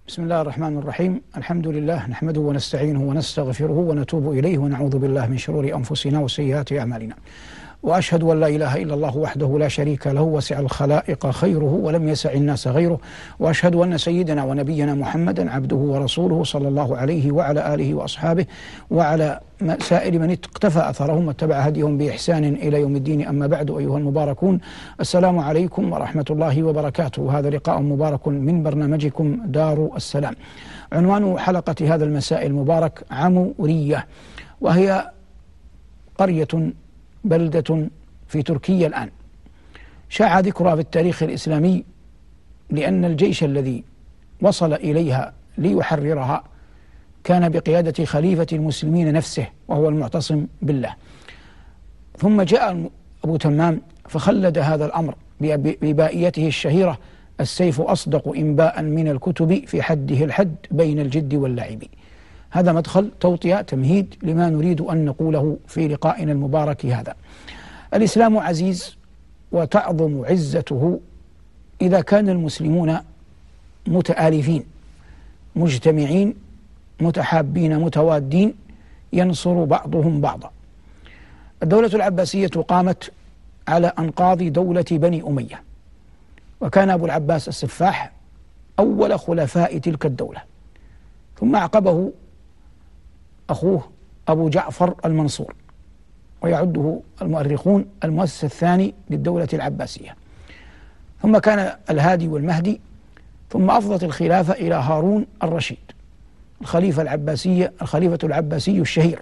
بسم الله الرحمن الرحيم. الحمد لله نحمده ونستعينه ونستغفره ونتوب إليه ونعوذ بالله من شرور أنفسنا وسيئات أعمالنا، وأشهد أن لا إله إلا الله وحده لا شريك له وسع الخلائق خيره ولم يسع الناس غيره، وأشهد أن سيدنا ونبينا محمدا عبده ورسوله صلى الله عليه وعلى آله وأصحابه وعلى سائر من اقتفى أثرهم واتبع هديهم بإحسان إلى يوم الدين. أما بعد، أيها المباركون، السلام عليكم ورحمة الله وبركاته. هذا لقاء مبارك من برنامجكم دار السلام. عنوان حلقة هذا المساء المبارك عمورية، وهي قرية بلدة في تركيا الآن شاع ذكرها في التاريخ الإسلامي، لأن الجيش الذي وصل إليها ليحررها كان بقيادة خليفة المسلمين نفسه وهو المعتصم بالله. ثم جاء أبو تمام فخلد هذا الأمر ببائيته الشهيرة: السيف أصدق إنباء من الكتب في حده الحد بين الجد واللعب. هذا مدخل توطية تمهيد لما نريد أن نقوله في لقائنا المبارك هذا. الإسلام عزيز وتعظم عزته إذا كان المسلمون متآلفين مجتمعين متحابين متوادين ينصر بعضهم بعضا. الدولة العباسية قامت على أنقاض دولة بني أمية، وكان أبو العباس السفاح أول خلفاء تلك الدولة، ثم أعقبه أخوه أبو جعفر المنصور، ويعده المؤرخون المؤسس الثاني للدولة العباسية. ثم كان الهادي والمهدي، ثم أفضت الخلافة إلى هارون الرشيد الخليفة العباسي الشهير.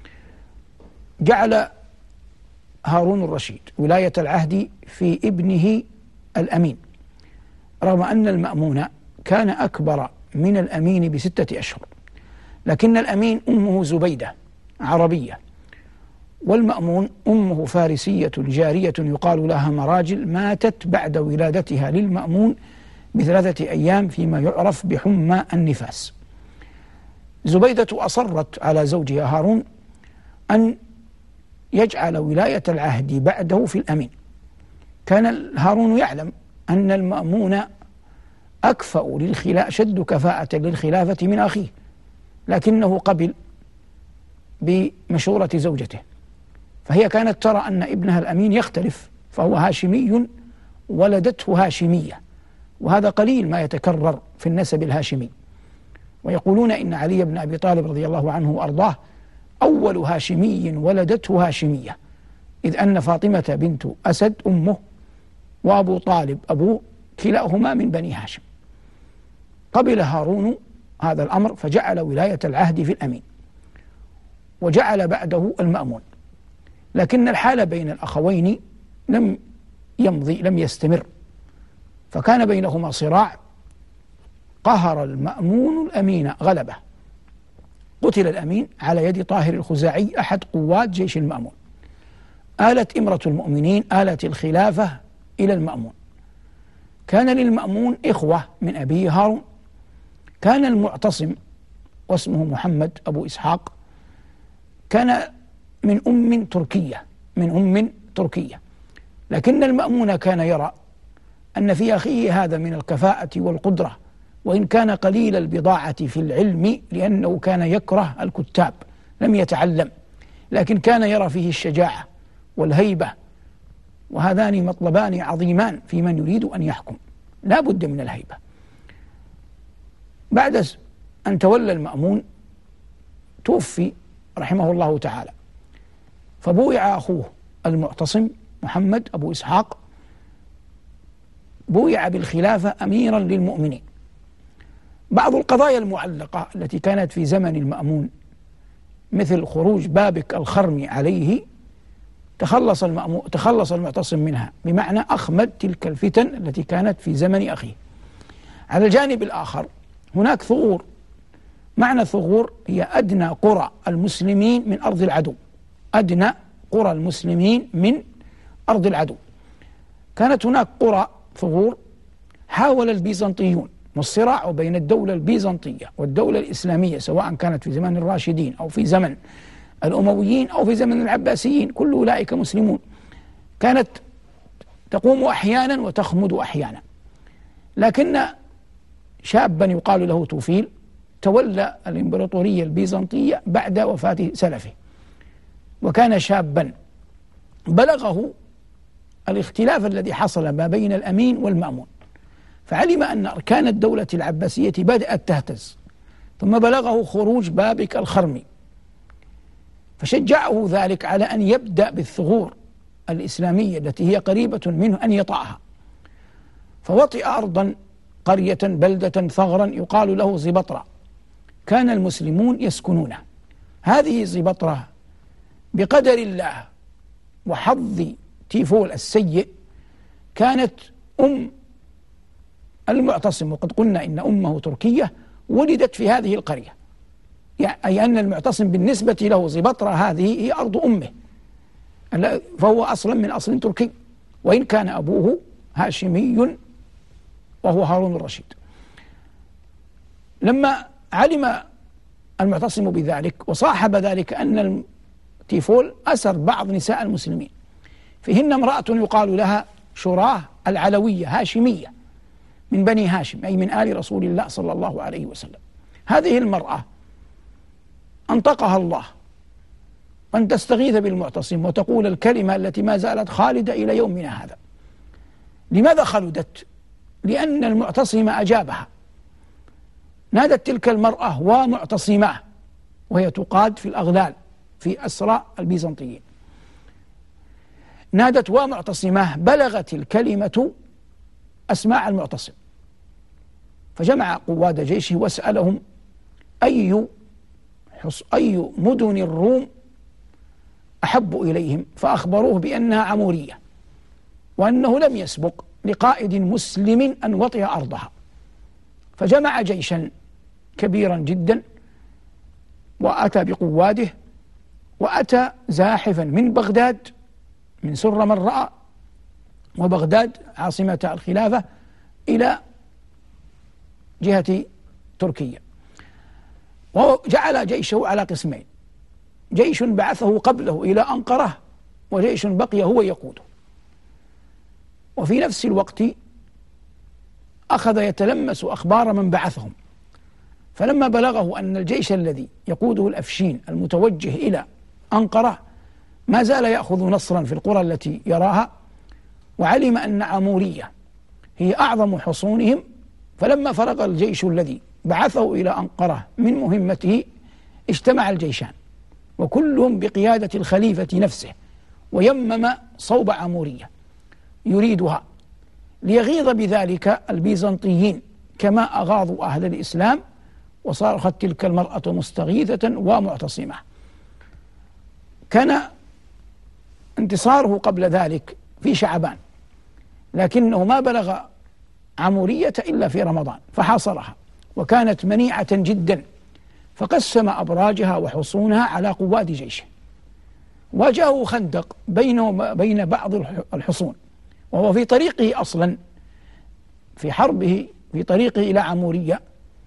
جعل هارون الرشيد ولاية العهد في ابنه الأمين، رغم أن المأمون كان أكبر من الأمين ب6 أشهر، لكن الأمين أمه زبيدة عربية، والمأمون أمه فارسية جارية يقال لها مراجل، ماتت بعد ولادتها للمأمون ب3 أيام فيما يعرف بحمى النفاس. زبيدة أصرت على زوجها هارون أن يجعل ولاية العهد بعده في الأمين. كان هارون يعلم أن المأمون أكفأ أشد كفاءة للخلافة من أخيه، لكنه قبل بمشورة زوجته، فهي كانت ترى أن ابنها الأمين يختلف، فهو هاشمي ولدته هاشمية، وهذا قليل ما يتكرر في النسب الهاشمي. ويقولون إن علي بن أبي طالب رضي الله عنه وأرضاه أول هاشمي ولدته هاشمية، إذ أن فاطمة بنت أسد أمه وأبو طالب أبوه كلاهما من بني هاشم. قبل هارون هذا الأمر فجعل ولاية العهد في الأمين، وجعل بعده المأمون، لكن الحال بين الأخوين لم يستمر، فكان بينهما صراع. قهر المأمون الأمين غلبه، قتل الأمين على يد طاهر الخزاعي أحد قوات جيش المأمون. آلت إمرة المؤمنين، آلت الخلافة إلى المأمون. كان للمأمون إخوة من أبيه هارون، كان المعتصم واسمه محمد أبو إسحاق، كان من أم تركية، لكن المأمون كان يرى أن في أخيه هذا من الكفاءة والقدرة، وإن كان قليل البضاعة في العلم لأنه كان يكره الكتاب لم يتعلم، لكن كان يرى فيه الشجاعة والهيبة، وهذان مطلبان عظيمان في من يريد أن يحكم، لا بد من الهيبة. بعد أن تولى المأمون توفي رحمه الله تعالى، فبويع أخوه المعتصم محمد أبو إسحاق، بويع بالخلافة أميرا للمؤمنين. بعض القضايا المعلقة التي كانت في زمن المأمون مثل خروج بابك الخرمي عليه تخلص المعتصم منها، بمعنى أخمد تلك الفتن التي كانت في زمن أخيه. على الجانب الآخر هناك ثغور، معنى الثغور هي أدنى قرى المسلمين من أرض العدو، أدنى قرى المسلمين من أرض العدو. كانت هناك قرى ثغور حاول البيزنطيون، والصراع بين الدولة البيزنطية والدولة الإسلامية سواء كانت في زمن الراشدين أو في زمن الأمويين أو في زمن العباسيين، كل أولئك مسلمون، كانت تقوم أحيانا وتخمد أحيانا. لكن شابا يقال له توفيل تولى الإمبراطورية البيزنطية بعد وفاة سلفه، وكان شابا بلغه الاختلاف الذي حصل ما بين الأمين والمأمون، فعلم أن أركان الدولة العباسية بدأت تهتز، ثم بلغه خروج بابك الخرمي، فشجعه ذلك على أن يبدأ بالثغور الإسلامية التي هي قريبة منه أن يطأها، فوطئ أرضا قرية بلدة ثغرا يقال له زبطرة كان المسلمون يسكنونه. هذه زبطرة بقدر الله وحظ تيفول السيء كانت المعتصم، وقد قلنا إن أمه تركية، ولدت في هذه القرية، يعني أي أن المعتصم بالنسبة له زبطرة هذه هي أرض أمه، فهو أصلا من أصل تركي، وإن كان أبوه هاشمي وهو هارون الرشيد. لما علم المعتصم بذلك وصاحب ذلك أن تيفول أسر بعض نساء المسلمين، فيهن امرأة يقال لها شراه العلوية هاشمية من بني هاشم، أي من آل رسول الله صلى الله عليه وسلم. هذه المرأة أنطقها الله أن تستغيث بالمعتصم وتقول الكلمة التي ما زالت خالدة إلى يومنا هذا. لماذا خلدت؟ لأن المعتصم أجابها. نادت تلك المرأة ومعتصماه، وهي تقاد في الأغلال في أسرى البيزنطيين، نادت ومعتصماه، بلغت الكلمة أسماع المعتصم، فجمع قواد جيشه وسألهم أي مدن الروم أحب إليهم، فأخبروه بأنها عمورية، وأنه لم يسبق لقائد مسلم أن وطئ أرضها، فجمع جيشا كبيرا جدا وأتى بقواده، وأتى زاحفا من بغداد، من سر من رأى، وبغداد عاصمة الخلافة، إلى جهة تركيا، وجعل جيشه على قسمين: جيش بعثه قبله إلى أنقرة، وجيش بقي هو يقوده. وفي نفس الوقت أخذ يتلمس أخبار من بعثهم، فلما بلغه أن الجيش الذي يقوده الأفشين المتوجه إلى أنقرة ما زال يأخذ نصرا في القرى التي يراها، وعلم أن عمورية هي أعظم حصونهم، فلما فرغ الجيش الذي بعثه إلى أنقرة من مهمته اجتمع الجيشان، وكلهم بقيادة الخليفة نفسه، ويمم صوب عمورية يريدها ليغيظ بذلك البيزنطيين كما أغاظوا أهل الإسلام، وصارت تلك المرأة مستغيثة ومعتصمة. كان انتصاره قبل ذلك في شعبان، لكنه ما بلغ عمورية إلا في رمضان فحاصرها، وكانت منيعة جدا، فقسم أبراجها وحصونها على قواد جيشه، واجهه خندق بينه وبين بعض الحصون، وهو في طريقه أصلا في حربه في طريقه إلى عمورية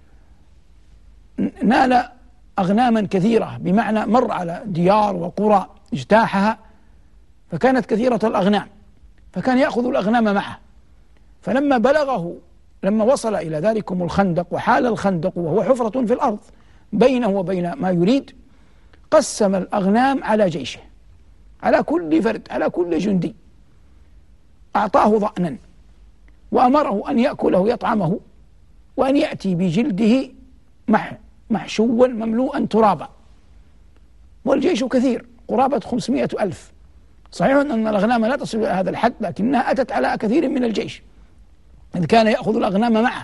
نال أغناما كثيرة، بمعنى مر على ديار وقرى اجتاحها فكانت كثيرة الأغنام، فكان يأخذ الأغنام معه. فلما بلغه لما وصل إلى ذلكم الخندق، وحال الخندق وهو حفرة في الأرض بينه وبين ما يريد، قسم الأغنام على جيشه، على كل فرد، على كل جندي أعطاه ضأنا، وأمره أن يأكله يطعمه، وأن يأتي بجلده محشوا مملوءا ترابا. والجيش كثير قرابة 500,000. صحيح أن الأغنام لا تصل إلى هذا الحد، لكنها أتت على كثير من الجيش إذ كان يأخذ الأغنام معه.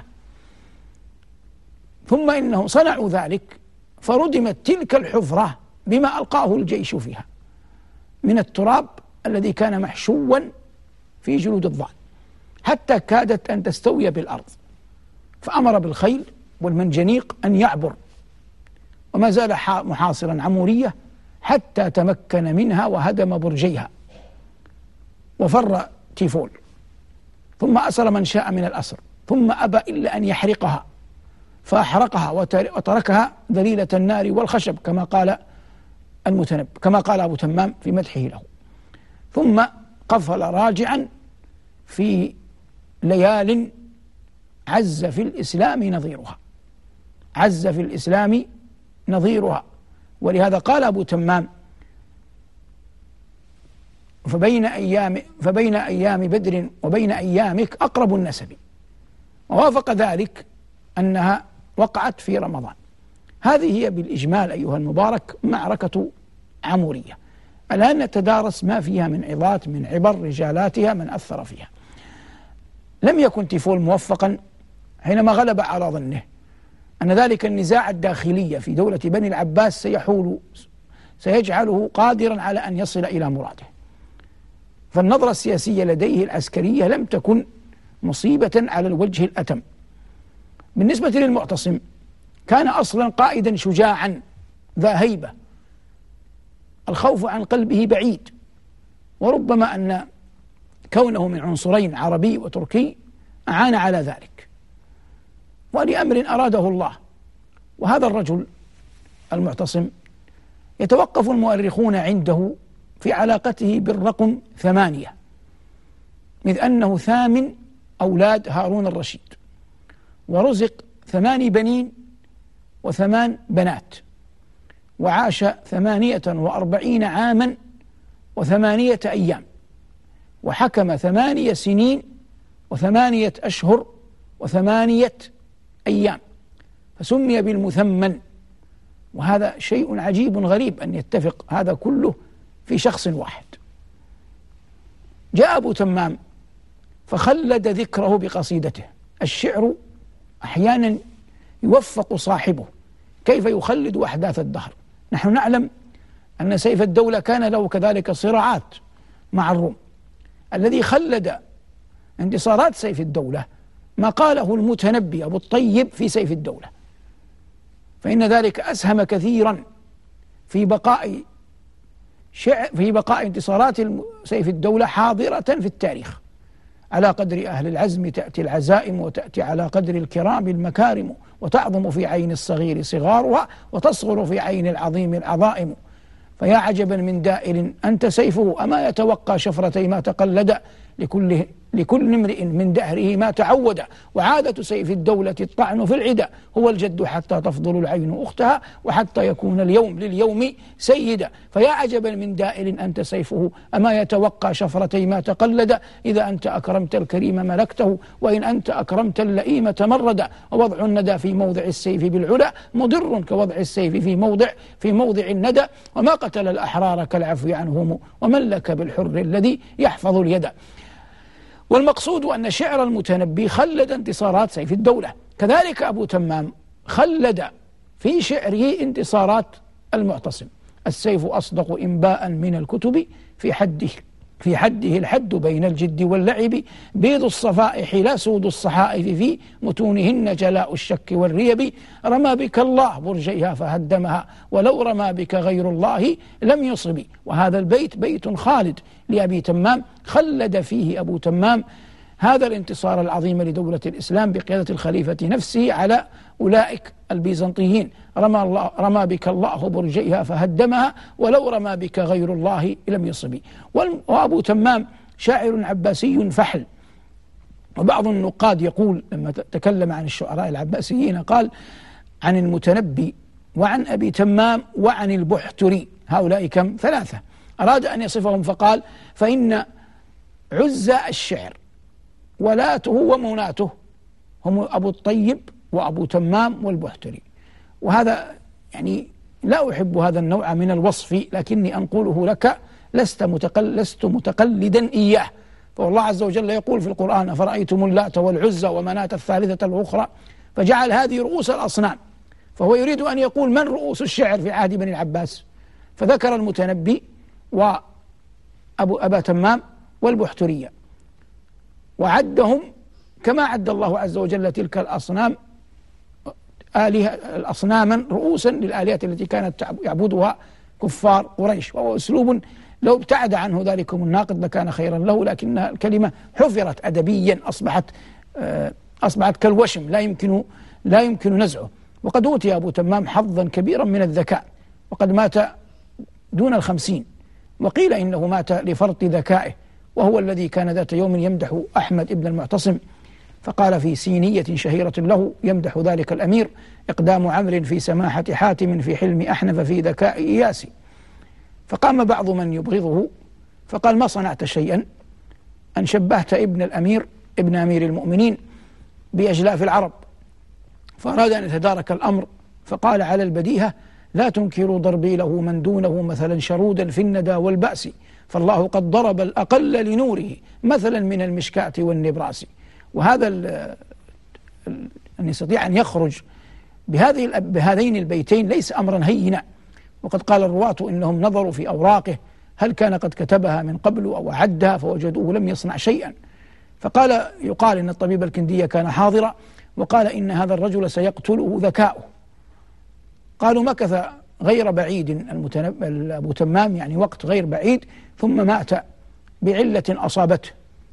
ثم إنهم صنعوا ذلك فردمت تلك الحفرة بما ألقاه الجيش فيها من التراب الذي كان محشوا في جلود الضأن، حتى كادت أن تستوي بالأرض، فأمر بالخيل والمنجنيق أن يعبر، وما زال محاصرا عمورية حتى تمكن منها وهدم برجيها، وفر تيفول، ثم أسر من شاء من الأسر، ثم أبى إلا أن يحرقها فأحرقها وتركها ذليلة النار والخشب كما قال كما قال أبو تمام في مدحه له. ثم قفل راجعا في ليال عز في الإسلام نظيرها، عز في الإسلام نظيرها. ولهذا قال أبو تمام: فبين أيام بدر وبين أيامك أقرب النسب. ووافق ذلك أنها وقعت في رمضان. هذه هي بالإجمال أيها المبارك معركة عمورية. الآن نتدارس ما فيها من عظات، من عبر رجالاتها، من أثر فيها. لم يكن تيفول موفقا حينما غلب على ظنه أن ذلك النزاع الداخلي في دولة بني العباس سيجعله قادرا على أن يصل إلى مراده. فالنظرة السياسية لديه العسكرية لم تكن مصيبة على الوجه الأتم. بالنسبة للمعتصم كان أصلا قائدا شجاعا ذا هيبة، الخوف عن قلبه بعيد، وربما أن كونه من عنصرين عربي وتركي أعان على ذلك، ولأمر أراده الله. وهذا الرجل المعتصم يتوقف المؤرخون عنده في علاقته بالرقم 8، إذ أنه ثامن أولاد هارون الرشيد، ورزق 8 بنين و8 بنات، وعاش 48 عاما و8 أيام، وحكم 8 سنين و8 أشهر و8 أيام، فسمي بالمثمن. وهذا شيء عجيب غريب أن يتفق هذا كله في شخص واحد. جاء أبو تمام فخلد ذكره بقصيدته. الشعر أحيانا يوفق صاحبه كيف يخلد أحداث الدهر. نحن نعلم أن سيف الدولة كان له كذلك صراعات مع الروم. الذي خلد انتصارات سيف الدولة ما قاله المتنبي أبو الطيب في سيف الدولة، فإن ذلك أسهم كثيرا في بقاء انتصارات سيف الدولة حاضرة في التاريخ. على قدر أهل العزم تأتي العزائم، وتأتي على قدر الكرام المكارم، وتعظم في عين الصغير صغارها، وتصغر في عين العظيم العظائم. فيا عجبا من دائر أنت سيفه، أما يتوقى شفرتي ما تقلد، لكل امرئ من دهره ما تعود، وعادة سيف الدولة الطعن في العدا، هو الجد حتى تفضل العين أختها، وحتى يكون اليوم لليوم سيدا. فيا عجبا من دائر أنت سيفه، أما يتوقى شفرتي ما تقلد، إذا أنت أكرمت الكريم ملكته، وإن أنت أكرمت اللئيم تمرد. ووضع الندى في موضع السيف بالعلا مضر كوضع السيف في موضع الندى، وما قتل الأحرار كالعفو عنهم، ومن لك بالحر الذي يحفظ اليد. والمقصود أن شعر المتنبي خلد انتصارات سيف الدولة، كذلك أبو تمام خلد في شعره انتصارات المعتصم. السيف أصدق إنباء من الكتب، في حده الحد بين الجد واللعب، بيض الصفائح لا سود الصحائف، في متونهن جلاء الشك والريب. رمى بك الله برجيها فهدمها، ولو رمى بك غير الله لم يصب. وهذا البيت بيت خالد لأبي تمام، خلد فيه أبو تمام هذا الانتصار العظيم لدولة الإسلام بقيادة الخليفة نفسه على أولئك البيزنطيين. رمى بك الله برجيها فهدمها، ولو رمى بك غير الله لم يصب. وأبو تمام شاعر عباسي فحل. وبعض النقاد يقول لما تكلم عن الشعراء العباسيين قال عن المتنبي وعن أبي تمام وعن البحتري، هؤلاء كم؟ 3. أراد أن يصفهم فقال: فإن عزى الشعر ولاته ومناته هم أبو الطيب وأبو تمام والبحتري. وهذا يعني لا أحب هذا النوع من الوصف، لكني أنقله لك، لست متقلدا إياه. فالله عز وجل يقول في القرآن: أفرأيتم اللات والعزى ومناة الثالثة الأخرى، فجعل هذه رؤوس الأصنام. فهو يريد أن يقول من رؤوس الشعر في عهد بني العباس، فذكر المتنبي وأبا تمام والبحترية، وعدهم كما عد الله عز وجل تلك الأصنام أصناما رؤوسا للآلهة التي كانت يعبدها كفار قريش. وهو أسلوب لو ابتعد عنه ذلكم الناقد لكان خيرا له، لكن الكلمة حفرت أدبيا، أصبحت كالوشم لا يمكن نزعه. وقد أوتي أبو تمام حظا كبيرا من الذكاء، وقد مات دون 50، وقيل إنه مات لفرط ذكائه، وهو الذي كان ذات يوم يمدح أحمد ابن المعتصم فقال في سينية شهيرة له يمدح ذلك الأمير: إقدام عمرو في سماحة حاتم، في حلم أحنف، في ذكاء إياس. فقام بعض من يبغضه فقال: ما صنعت شيئا أن شبهت ابن الأمير ابن أمير المؤمنين بأجلاف العرب. فأراد أن يتدارك الأمر فقال على البديهة: لا تنكروا ضربي له من دونه مثلا شرودا في الندى والبأس، فالله قد ضرب الأقل لنوره مثلا من المشكاة والنبراس. وهذا أن يستطيع أن يخرج بهذين البيتين ليس أمرا هينا. وقد قال الرواة إنهم نظروا في أوراقه هل كان قد كتبها من قبل أو أعدها فوجدوه لم يصنع شيئا. يقال إن الطبيب الكندية كان حاضرا وقال إن هذا الرجل سيقتله ذكاؤه. قالوا مكث غير بعيد أبو تمام، يعني وقت غير بعيد، ثم مات بعلة أصابته.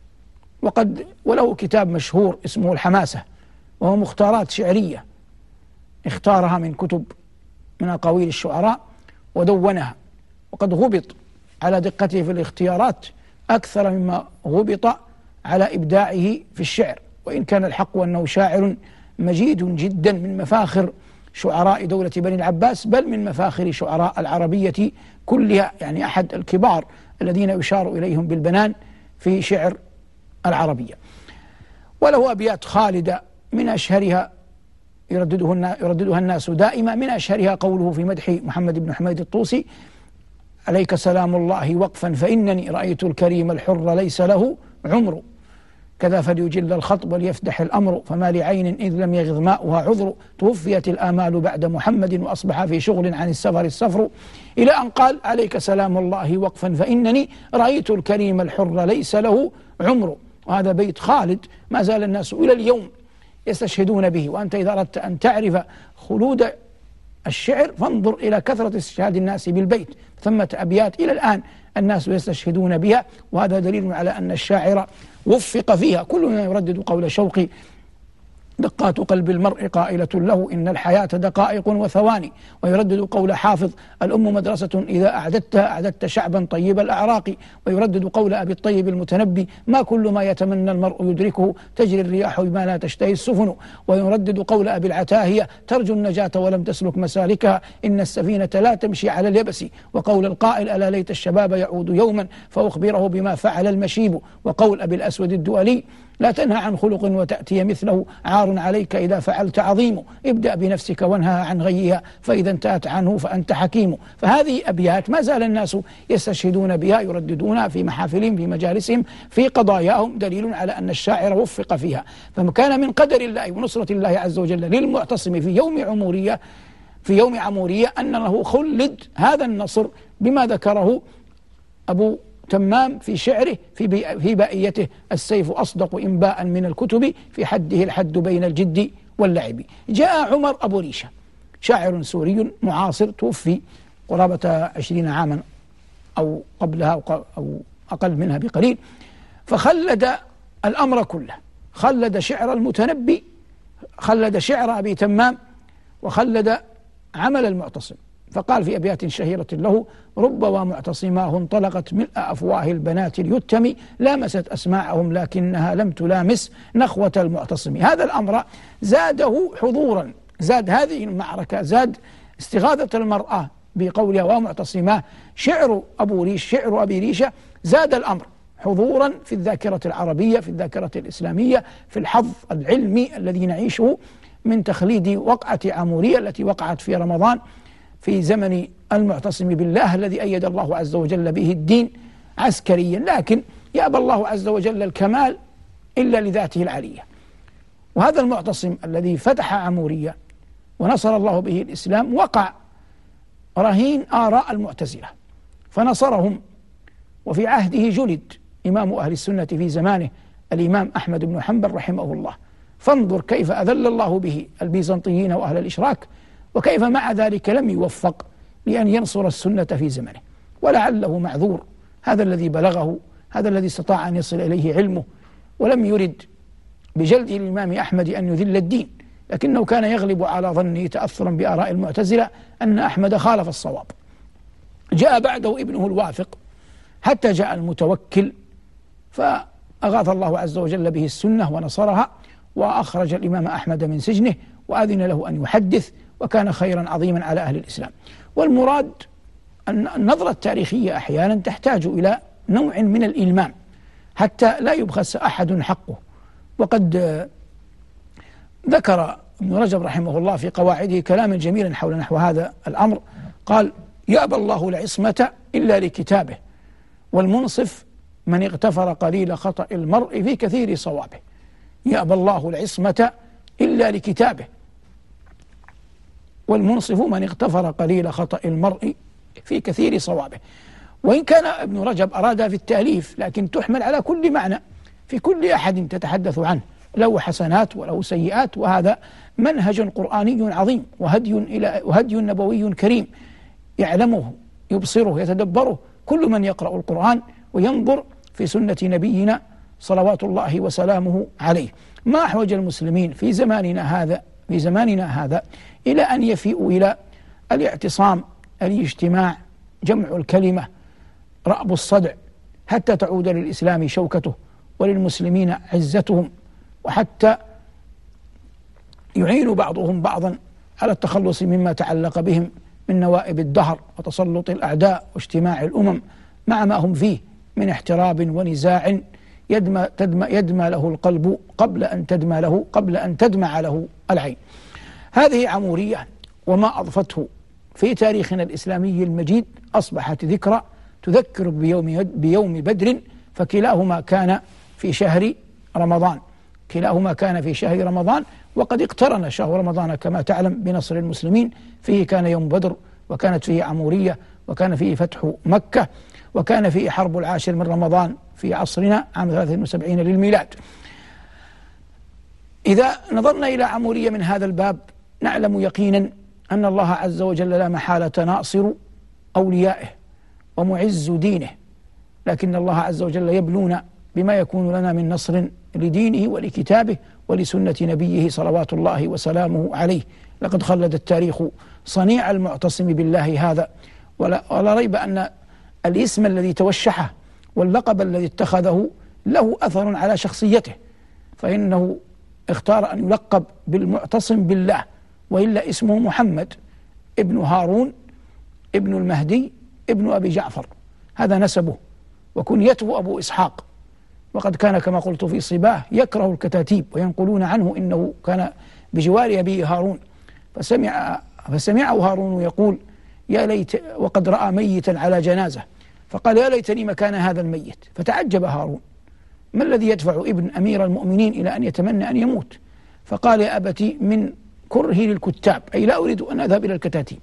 وله كتاب مشهور اسمه الحماسة، وهو مختارات شعرية اختارها من كتب من أقاويل الشعراء ودونها. وقد غبط على دقته في الاختيارات أكثر مما غبط على إبداعه في الشعر، وإن كان الحق أنه شاعر مجيد جدا من مفاخر شعراء دولة بني العباس، بل من مفاخر شعراء العربية كلها، يعني أحد الكبار الذين يشار إليهم بالبنان في شعر العربية. وله أبيات خالدة من أشهرها يرددها الناس دائما، من أشهرها قوله في مدح محمد بن حميد الطوسي: عليك سلام الله وقفا فإنني رأيت الكريم الحر ليس له عمر، كذا فليجل الخطب وليفتح الأمر، فما لعين إذ لم يغض ماؤها عذر، توفيت الآمال بعد محمد وأصبح في شغل عن السفر السفر، إلى أن قال: عليك سلام الله وقفا فإنني رأيت الكريم الحر ليس له عمر. وهذا بيت خالد ما زال الناس إلى اليوم يستشهدون به. وأنت إذا أردت أن تعرف خلود الشعر فانظر إلى كثرة استشهاد الناس بالبيت، ثمة أبيات إلى الآن الناس يستشهدون بها، وهذا دليل على أن الشاعر وفق فيها. كلنا يردد قول شوقي: دقات قلب المرء قائلة له إن الحياة دقائق وثواني، ويردد قول حافظ: الأم مدرسة إذا أعددتها أعددت شعبا طيب الأعراق، ويردد قول أبي الطيب المتنبي: ما كل ما يتمنى المرء يدركه تجري الرياح بما لا تشتهي السفن، ويردد قول أبي العتاهية: ترجو النجاة ولم تسلك مسالكها إن السفينة لا تمشي على اليبس، وقول القائل: ألا ليت الشباب يعود يوما فأخبره بما فعل المشيب، وقول أبي الأسود الدؤلي: لا تنهى عن خلق وتأتي مثله عار عليك إذا فعلت عظيم، ابدأ بنفسك وانهى عن غيها فإذا انتهت عنه فأنت حكيم. فهذه أبيات ما زال الناس يستشهدون بها، يرددونها في محافلهم في مجالسهم في قضاياهم، دليل على أن الشاعر وفق فيها. فكان من قدر الله ونصرة الله عز وجل للمعتصم في يوم عمورية أنه خلد هذا النصر بما ذكره أبو تمام في شعره في بائيته: السيف أصدق إنباء من الكتب في حده الحد بين الجد واللعب. جاء عمر أبو ريشة شاعر سوري معاصر، توفي قرابة 20 عاما أو قبلها أو أقل منها بقليل، فخلد الأمر كله، خلد شعر المتنبي، خلد شعر أبي تمام، وخلد عمل المعتصم. فقال في أبيات شهيرة له: رب ومعتصماه انطلقت ملء أفواه البنات اليتم، لامست أسماعهم لكنها لم تلامس نخوة المعتصم. هذا الأمر زاده حضورا، زاد هذه المعركة، زاد استغاثة المرأة بقولها ومعتصماه. شعر أبي ريشة زاد الأمر حضورا في الذاكرة العربية، في الذاكرة الإسلامية، في الحظ العلمي الذي نعيشه من تخليد وقعة عمورية التي وقعت في رمضان في زمن المعتصم بالله الذي أيد الله عز وجل به الدين عسكريا. لكن يأبى الله عز وجل الكمال إلا لذاته العلية. وهذا المعتصم الذي فتح عمورية ونصر الله به الإسلام وقع رهين آراء المعتزلة فنصرهم، وفي عهده جلد إمام أهل السنة في زمانه الإمام أحمد بن حنبل رحمه الله. فانظر كيف أذل الله به البيزنطيين وأهل الإشراك، وكيف مع ذلك لم يوفق لأن ينصر السنة في زمنه. ولعله معذور، هذا الذي بلغه، هذا الذي استطاع أن يصل إليه علمه، ولم يرد بجلد الإمام أحمد أن يذل الدين، لكنه كان يغلب على ظنه تأثرا بآراء المعتزلة أن أحمد خالف الصواب. جاء بعده ابنه الواثق حتى جاء المتوكل، فأغاث الله عز وجل به السنة ونصرها، وأخرج الإمام أحمد من سجنه وأذن له أن يحدث، وكان خيرا عظيما على أهل الإسلام. والمراد أن النظرة التاريخية أحيانا تحتاج إلى نوع من الإلمام حتى لا يبخس أحد حقه. وقد ذكر ابن رجب رحمه الله في قواعده كلاما جميلا حول نحو هذا الأمر، قال: يأبى الله العصمة إلا لكتابه، والمنصف من اغتفر قليل خطأ المرء في كثير صوابه. يأبى الله العصمة إلا لكتابه، والمنصف من اغتفر قليل خطأ المرء في كثير صوابه. وإن كان ابن رجب أراد في التأليف، لكن تحمل على كل معنى في كل أحد تتحدث عنه، له حسنات وله سيئات، وهذا منهج قرآني عظيم وهدي نبوي كريم يعلمه يبصره يتدبره كل من يقرأ القرآن وينظر في سنة نبينا صلوات الله وسلامه عليه. ما أحوج المسلمين في زماننا هذا إلى أن يفيئوا إلى الاعتصام، الاجتماع، جمع الكلمة، رأب الصدع، حتى تعود للإسلام شوكته وللمسلمين عزتهم، وحتى يعين بعضهم بعضا على التخلص مما تعلق بهم من نوائب الدهر وتسلط الأعداء واجتماع الأمم مع ما هم فيه من احتراب ونزاع يدمى له القلب قبل أن تدمع له العين. هذه عمورية، وما أضفته في تاريخنا الإسلامي المجيد أصبحت ذكرى تذكر بيوم بدر، فكلاهما كان في شهر رمضان، وقد اقترن شهر رمضان كما تعلم بنصر المسلمين. فيه كان يوم بدر، وكانت فيه عمورية، وكان فيه فتح مكة، وكان فيه حرب العاشر من رمضان في عصرنا عام 73 للميلاد. إذا نظرنا إلى عمورية من هذا الباب نعلم يقينا أن الله عز وجل لا محالة ناصر أوليائه ومعز دينه، لكن الله عز وجل يبلونا بما يكون لنا من نصر لدينه ولكتابه ولسنة نبيه صلوات الله وسلامه عليه. لقد خلد التاريخ صنيع المعتصم بالله هذا، ولا ريب أن الاسم الذي توشحه واللقب الذي اتخذه له أثر على شخصيته، فإنه اختار أن يلقب بالمعتصم بالله، وإلا اسمه محمد ابن هارون ابن المهدي ابن أبي جعفر، هذا نسبه، وكنيته أبو إسحاق. وقد كان كما قلت في صباه يكره الكتاتيب، وينقلون عنه إنه كان بجوار أبي هارون فسمعه هارون يقول: يا ليت، وقد رأى ميتا على جنازة، فقال: يا ليتني مكان هذا الميت. فتعجب هارون: ما الذي يدفع ابن أمير المؤمنين إلى أن يتمنى أن يموت؟ فقال: يا أبتي من كرهي للكتاب، أي لا أريد أن أذهب إلى الكتاتيب.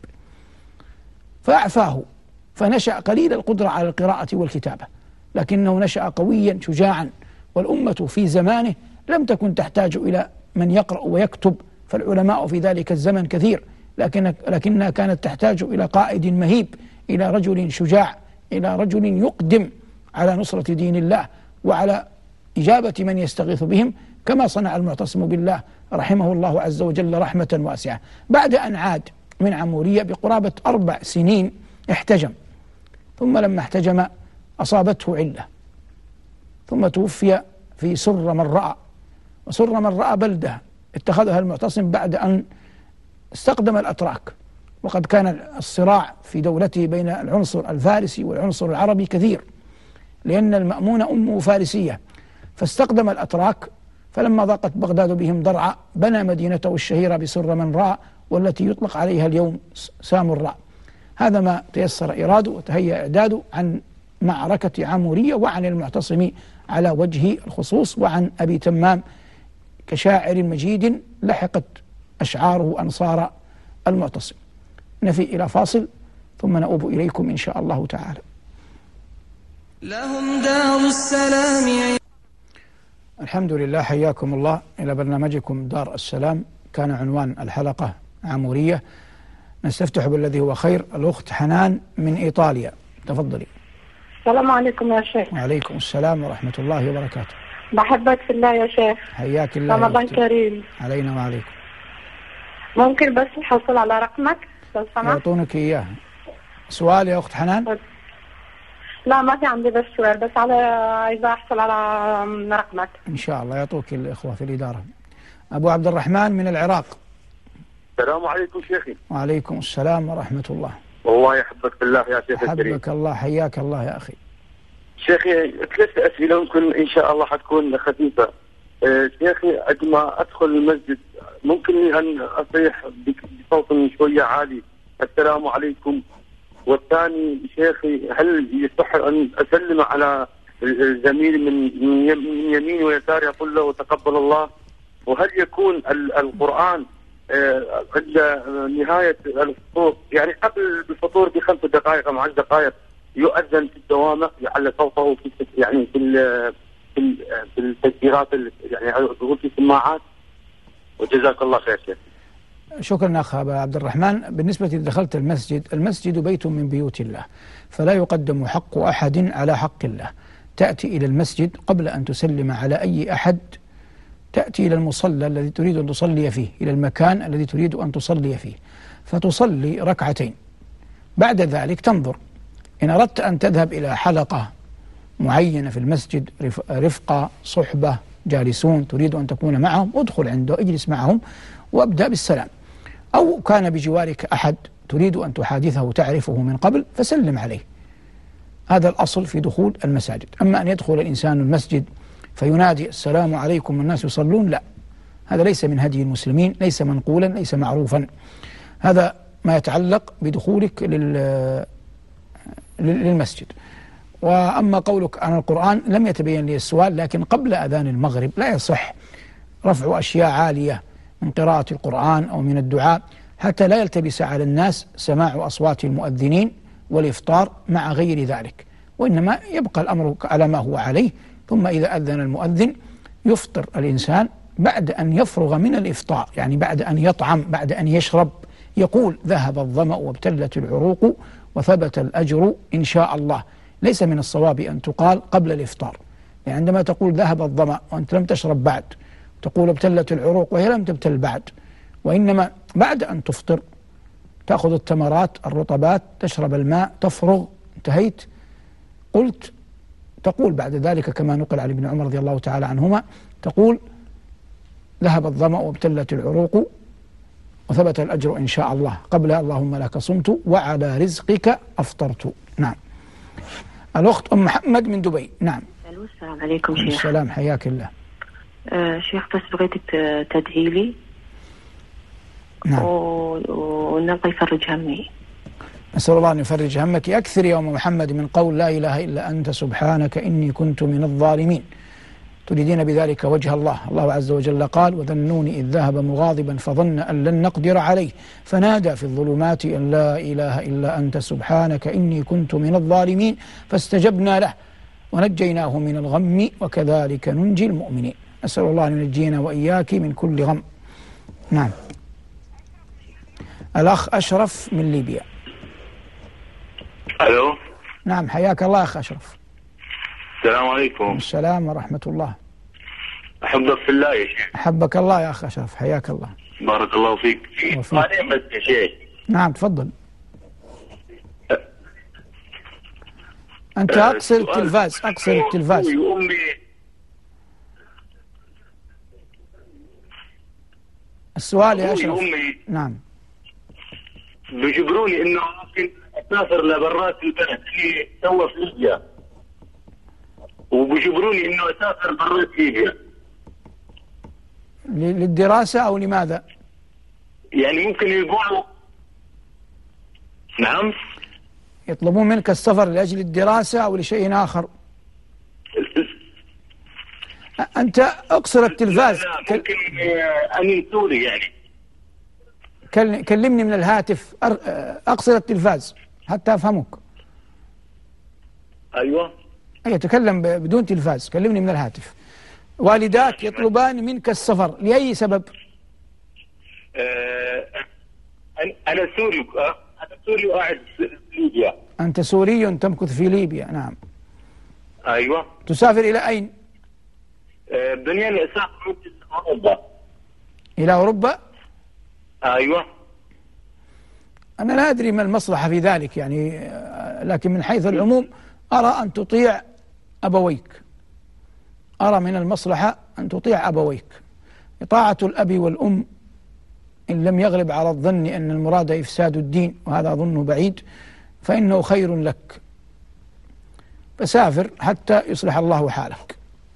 فأعفاه، فنشأ قليل القدرة على القراءة والكتابة، لكنه نشأ قويا شجاعا. والأمة في زمانه لم تكن تحتاج إلى من يقرأ ويكتب، فالعلماء في ذلك الزمن كثير، لكنها كانت تحتاج إلى قائد مهيب، إلى رجل شجاع، إلى رجل يقدم على نصرة دين الله وعلى إجابة من يستغيث بهم، كما صنع المعتصم بالله رحمه الله عز وجل رحمة واسعة. بعد أن عاد من عمورية بقرابة 4 سنين احتجم، ثم لما احتجم أصابته علة، ثم توفي في سر من رأى. وسر من رأى بلدة اتخذها المعتصم بعد أن استقدم الأتراك، وقد كان الصراع في دولته بين العنصر الفارسي والعنصر العربي كثير، لأن المأمون أمه فارسية، فاستقدم الأتراك. فلما ضاقت بغداد بهم ضرعا بنى مدينته الشهيرة بسر من رأى، والتي يطلق عليها اليوم سامراء. هذا ما تيسر إراده وتهيأ إعداده عن معركة عمورية، وعن المعتصم على وجه الخصوص، وعن أبي تمام كشاعر مجيد لحقت أشعاره أنصار المعتصم. نفي إلى فاصل ثم نؤوب إليكم إن شاء الله تعالى. لهم دار السلام. الحمد لله، حياكم الله إلى برنامجكم دار السلام. كان عنوان الحلقة عمورية. نستفتح بالذي هو خير. الأخت حنان من إيطاليا، تفضلي. السلام عليكم يا شيخ. وعليكم السلام ورحمة الله وبركاته. بحبك في الله يا شيخ. حياك الله. رمضان كريم علينا وعليكم. ممكن بس الحصول على رقمك لو سمحت؟ يعطونك إياه. سؤال يا أخت حنان؟ لا ما في عندي بس سؤال، بس عايزة أحصل على رقمك. إن شاء الله يعطوك الإخوة في الإدارة. أبو عبد الرحمن من العراق. السلام عليكم شيخي. وعليكم السلام ورحمة الله. والله يحبك بالله يا شيخ الكريم. حبك الله، حياك الله يا أخي. شيخي 3 أسئلة ممكن إن شاء الله حتكون خفيفة. شيخي عندما أدخل المسجد ممكن لي أن أصيح بصوت شوية عالي السلام عليكم؟ والثاني شيخي هل يصح أن أسلم على الزميل من يمين ويسار يقول له تقبل الله؟ وهل يكون القرآن عند نهاية الفطور يعني قبل الفطور ب5 دقائق أو 10 دقائق يؤذن في الدوامة يعلى صوته في يعني في التسجيلات يعني يقول في السماعات؟ وجزاك الله خير شيخ. شكرا أخ أبا عبد الرحمن. بالنسبة لدخلت المسجد بيت من بيوت الله، فلا يقدم حق أحد على حق الله. تأتي إلى المسجد قبل أن تسلم على أي أحد، تأتي إلى المصلى الذي تريد أن تصلي فيه، إلى المكان الذي تريد أن تصلي فيه، فتصلي ركعتين. بعد ذلك تنظر، إن أردت أن تذهب إلى حلقة معينة في المسجد، رفقة، صحبة، جالسون تريد أن تكون معهم، ادخل عنده، اجلس معهم وابدأ بالسلام. أو كان بجوارك أحد تريد أن تحادثه تعرفه من قبل فسلم عليه. هذا الأصل في دخول المساجد. أما أن يدخل الإنسان المسجد فينادي السلام عليكم والناس يصلون، لا، هذا ليس من هدي المسلمين، ليس منقولا، ليس معروفا. هذا ما يتعلق بدخولك للمسجد. وأما قولك عن القرآن لم يتبين لي السؤال، لكن قبل أذان المغرب لا يصح رفع أشياء عالية من قراءة القرآن أو من الدعاء حتى لا يلتبس على الناس سماع أصوات المؤذنين والإفطار مع غير ذلك، وإنما يبقى الأمر على ما هو عليه. ثم إذا أذن المؤذن يفطر الإنسان بعد أن يفرغ من الإفطار، يعني بعد أن يطعم، بعد أن يشرب، يقول ذهب الظمأ وابتلت العروق وثبت الأجر إن شاء الله. ليس من الصواب أن تقال قبل الإفطار، يعني عندما تقول ذهب الظمأ وأنت لم تشرب بعد، تقول ابتلت العروق وهي لم تبتل بعد، وإنما بعد أن تفطر تأخذ التمرات الرطبات، تشرب الماء، تفرغ، انتهيت، قلت تقول بعد ذلك كما نقل عن ابن عمر رضي الله تعالى عنهما، تقول ذهب الظمأ وابتلت العروق وثبت الأجر إن شاء الله، قبل اللهم لك صمت وعلى رزقك أفطرت. نعم. الأخت أم محمد من دبي. نعم. السلام عليكم شيخ. السلام، حياك الله. شيخ بس بغيت تدعي لي. نعم. ونبغى يفرج همي. نسأل الله أن يفرج همك. أكثر يا أم محمد من قول لا إله إلا أنت سبحانك إني كنت من الظالمين، تريدين بذلك وجه الله. الله عز وجل قال وذنون إذ ذهب مغاضبا فظن أن لن نقدر عليه فنادى في الظلمات أن لا إله إلا أنت سبحانك إني كنت من الظالمين فاستجبنا له ونجيناه من الغم وكذلك ننجي المؤمنين. أسأل الله أن ينجينا وإياك من كل غم. نعم. الأخ أشرف من ليبيا. ألو. نعم، حياك الله أخ أشرف. السلام عليكم. السلام ورحمة الله. أحبك في الله يا شيخ. أحبك الله يا أخ أشرف، حياك الله. بارك الله فيك. سؤالين بس يا شيخ. نعم تفضل. أنت أقصر التلفاز، أقصر التلفاز. أمي السؤال يا أشرف. أمي نعم. بيجبروني إنه ممكن أسافر لبرات البلد اللي سوى في ليبيا، وبيجبروني إنه أسافر برات ليبيا للدراسة أو لماذا؟ يعني ممكن يقولوا. نعم. يطلبون منك السفر لأجل الدراسة أو لشيء آخر؟ أنت أقصر التلفاز. ممكن أمين سوري يعني. كلمني من الهاتف، أقصر التلفاز حتى أفهمك. أيوة. أي تكلم بدون تلفاز، كلمني من الهاتف. والداك يطلبان منك السفر لأي سبب؟ أنا سوري. أنا سوري وقاعد في ليبيا. أنت سوري تمكث في ليبيا. نعم. أيوة. تسافر إلى أين؟ بنياني أسافر أوروبا. إلى أوروبا؟ أيوة. أنا لا أدري ما المصلحة في ذلك يعني، لكن من حيث العموم أرى أن تطيع أبويك. أرى من المصلحة أن تطيع أبويك. طاعة الأب والأم إن لم يغلب على الظن أن المراد إفساد الدين، وهذا أظنه بعيد، فإنه خير لك، فسافر حتى يصلح الله حالك.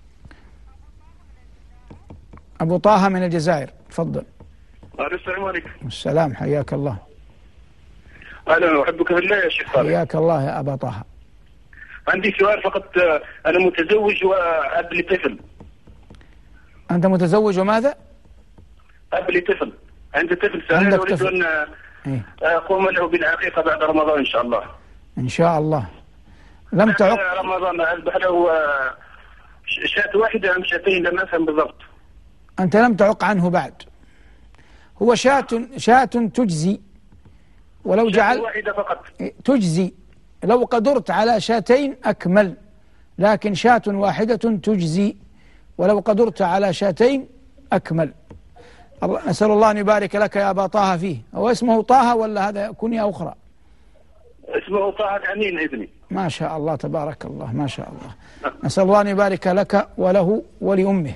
أبو طه من الجزائر، تفضل. السلام عليكم. السلام، حياك الله. أنا أحبك بالله يا شيخ صالح. حياك الله يا أبا طه. عندي سؤال فقط. أنا متزوج وأب لطفل. أنت متزوج وماذا؟ أب لطفل، عندي طفل صغير أريد أن أقوم له بالعقيقة بعد رمضان إن شاء الله. إن شاء الله. لم تعق رمضان أذبح له شاة واحدة أم شاتين، لم أفهم بالضبط. أنت لم تعق عنه بعد. هو شاة تجزي، ولو جعل واحدة فقط تجزي، لو قدرت على شاتين أكمل، لكن شاة واحدة تجزي، ولو قدرت على شاتين أكمل. نسأل الله أن يبارك لك يا أبا طه فيه. هو اسمه طه ولا هذا كنية أخرى؟ اسمه طه الأمين ابني. ما شاء الله، تبارك الله، ما شاء الله. نسأل الله أن يبارك لك وله ولأمه.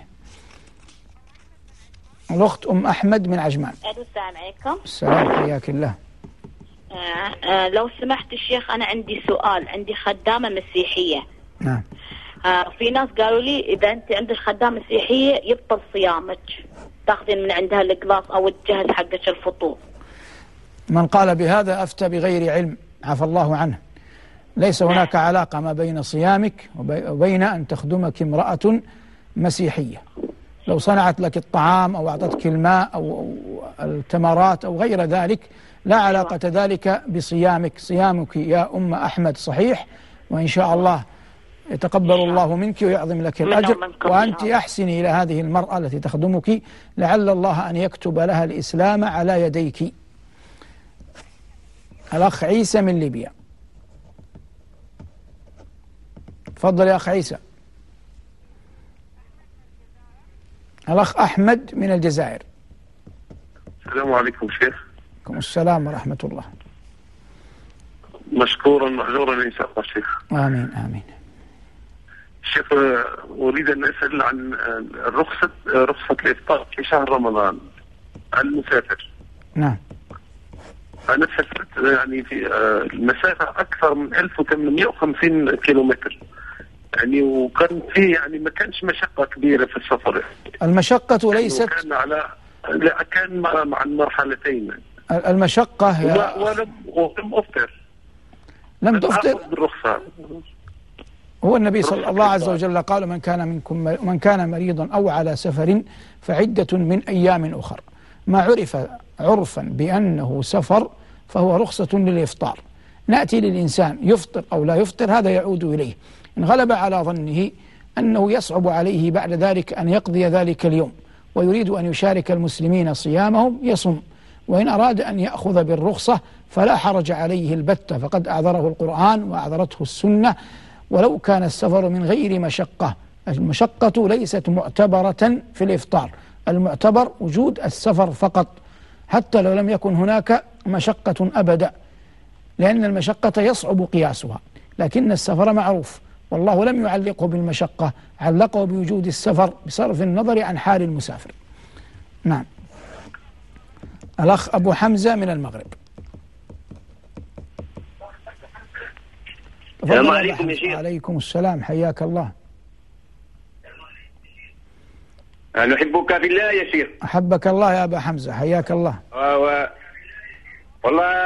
الأخت أم أحمد من عجمان. السلام عليكم. السلام، حياك الله. لو سمحت الشيخ، أنا عندي سؤال. عندي خدامة مسيحية. نعم. في ناس قالوا لي إذا أنت عندك خدامة مسيحية يبطل صيامك، تاخذين من عندها القلاص أو الجهز حقك الفطور. من قال بهذا أفتى بغير علم، عفى الله عنه. ليس هناك علاقة ما بين صيامك وبين أن تخدمك امرأة مسيحية. لو صنعت لك الطعام أو أعطتك الماء أو التمرات أو غير ذلك، لا علاقة ذلك بصيامك. صيامك يا أم أحمد صحيح، وإن شاء الله يتقبل الله منك ويعظم لك الأجر، وأنت أحسني إلى هذه المرأة التي تخدمك، لعل الله أن يكتب لها الإسلام على يديك. الأخ عيسى من ليبيا، تفضل يا أخ عيسى. الأخ أحمد من الجزائر. السلام عليكم شيخ. عليكم السلام ورحمة الله. مشكورا مأجورا إن شاء الله شيخ. آمين آمين. شيخ، أريد أن أسأل عن رخصة الإفطار في شهر رمضان عن المسافر. نعم. أنا سافرت يعني في المسافة أكثر من 1850 كيلومتر يعني، وكان في يعني ما كانش مشقة كبيرة في السفر. المشقة ليست كان على لا كان مع المرحلتين. المشقة ولم أفطر. لم تفطر بالرخصة. هو النبي صلى الله عز وجل قال: من كان مريضا أو على سفر فعدة من أيام أخر. ما عرف عرفا بأنه سفر فهو رخصة للإفطار. نأتي للإنسان يفطر أو لا يفطر، هذا يعود إليه. إن غلب على ظنه أنه يصعب عليه بعد ذلك أن يقضي ذلك اليوم ويريد أن يشارك المسلمين صيامهم يصم، وإن أراد أن يأخذ بالرخصة فلا حرج عليه البتة، فقد أعذره القرآن وأعذرته السنة، ولو كان السفر من غير مشقة. المشقة ليست معتبرة في الإفطار، المعتبر وجود السفر فقط، حتى لو لم يكن هناك مشقة أبدا، لأن المشقة يصعب قياسها، لكن السفر معروف، والله لم يعلقه بالمشقة، علقه بوجود السفر بصرف النظر عن حال المسافر. نعم. الأخ أبو حمزة من المغرب. السلام عليكم يا شيخ. وعليكم السلام، حياك الله. نحبك بالله يا شيخ. أحبك الله يا أبا حمزة، حياك الله. والله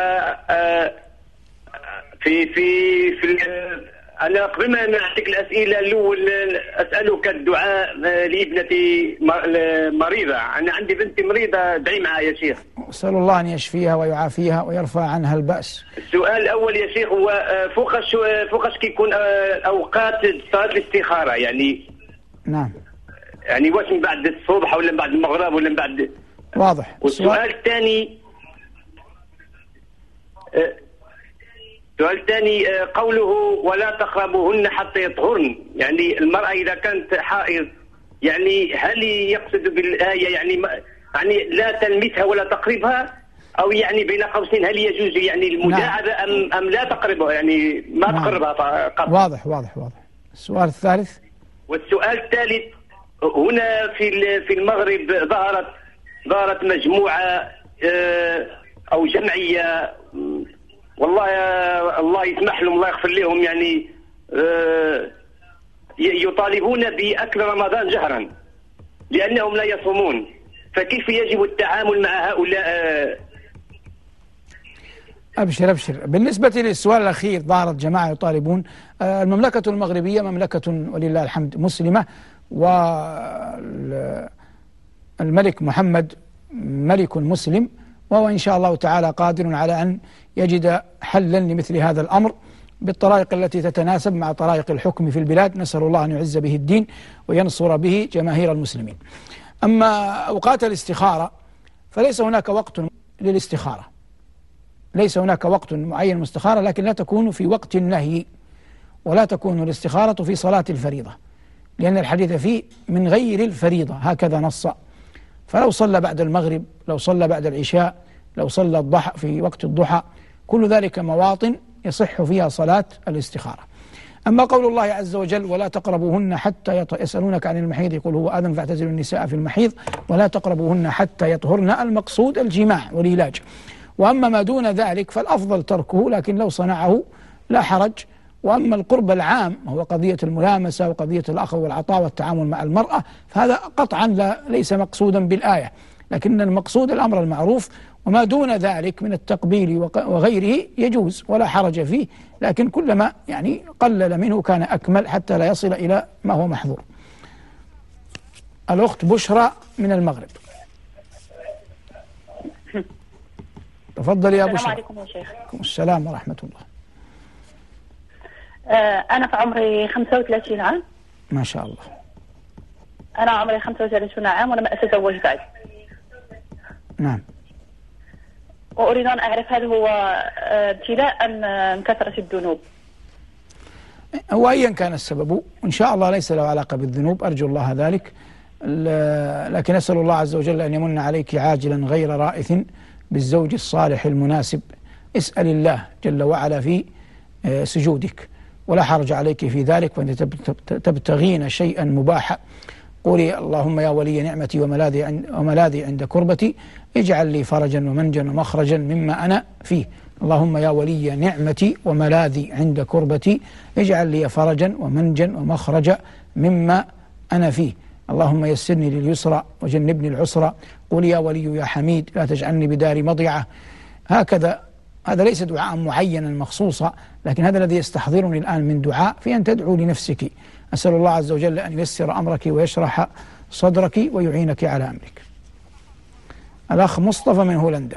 في أنا قبل ما نعطيك الأسئلة الأول أسألك الدعاء لابنتي مريضة. أنا عندي بنتي مريضة، ادعي معها يا شيخ. أسأل الله أن يشفيها ويعافيها ويرفع عنها البأس. السؤال الأول يا شيخ هو فوقاش كيكون أوقات صلاة الاستخارة يعني؟ نعم. يعني واش من بعد الصبح ولا من بعد المغرب ولا من بعد؟ واضح. والسؤال الثاني قوله ولا تقربوهن حتى يطهرن، يعني المرأة إذا كانت حائض يعني هل يقصد بالآية يعني لا تلمسها ولا تقربها، أو يعني بين قوسين هل يجوز يعني المداعبة أم لا تقربها يعني ما تقربها فقط؟ واضح. السؤال الثالث. والسؤال الثالث هنا في المغرب ظهرت مجموعة أو جمعية، والله الله يسمح لهم الله يغفر لهم، يعني يطالبون بأكل رمضان جهرا لأنهم لا يصومون، فكيف يجب التعامل مع هؤلاء؟ أبشر. بالنسبة للسؤال الأخير، ظهرت جماعة يطالبون. المملكة المغربية مملكة ولله الحمد مسلمة، والملك محمد ملك مسلم، وهو إن شاء الله تعالى قادر على أن يجد حلا لمثل هذا الأمر بالطرائق التي تتناسب مع طرائق الحكم في البلاد. نسأل الله أن يعز به الدين وينصر به جماهير المسلمين. أما أوقات الاستخارة فليس هناك وقت للاستخارة، ليس هناك وقت معين للاستخارة، لكن لا تكون في وقت النهي، ولا تكون الاستخارة في صلاة الفريضة، لأن الحديث فيه من غير الفريضة، هكذا نص. فلو صلى بعد المغرب، لو صلى بعد العشاء، لو صلى الضحى في وقت الضحى، كل ذلك مواطن يصح فيها صلاة الاستخارة. أما قول الله عز وجل ولا تقربوهن حتى يسألونك عن المحيض قل هو آذى فاعتزلوا النساء في المحيض ولا تقربوهن حتى يطهرن، المقصود الجماع والعلاج. وأما ما دون ذلك فالأفضل تركه، لكن لو صنعه لا حرج. وأما القرب العام هو قضية الملامسة وقضية الأخذ والعطاء والتعامل مع المرأة، فهذا قطعا ليس مقصودا بالآية، لكن المقصود الأمر المعروف، وما دون ذلك من التقبيل وغيره يجوز ولا حرج فيه، لكن كلما يعني قلل منه كان أكمل حتى لا يصل إلى ما هو محظور. الأخت بشرى من المغرب، تفضل يا بشرى. السلام عليكم يا شيخ. السلام ورحمة الله. أنا في عمري 35 عام. ما شاء الله. أنا عمري 35 عام ولم أتزوج بعد. نعم. وأريد أن أعرف هل هو ابتلاء أم كثرة الذنوب؟ وأيا كان السبب إن شاء الله ليس له علاقة بالذنوب، أرجو الله ذلك، لكن أسأل الله عز وجل أن يمن عليك عاجلا غير رائث بالزوج الصالح المناسب. اسأل الله جل وعلا في سجودك، ولا حرج عليك في ذلك، وأنت تبتغين شيئا مباحا. قولي اللهم يا ولي نعمتي وملاذي عند كربتي اجعل لي فرجا ومنجا ومخرجا مما أنا فيه. اللهم يا ولي نعمتي وملاذي عند كربتي اجعل لي فرجا ومنجا ومخرجا مما أنا فيه. اللهم يسرني لليسرى وجنبني العسرى. قولي يا ولي يا حميد لا تجعلني بدار مضيعة. هكذا، هذا ليس دعاء معينا مخصوصا، لكن هذا الذي يستحضرني الآن من دعاء في أن تدعو لنفسك. أسأل الله عز وجل أن ييسر أمرك ويشرح صدرك ويعينك على أمرك. الأخ مصطفى من هولندا.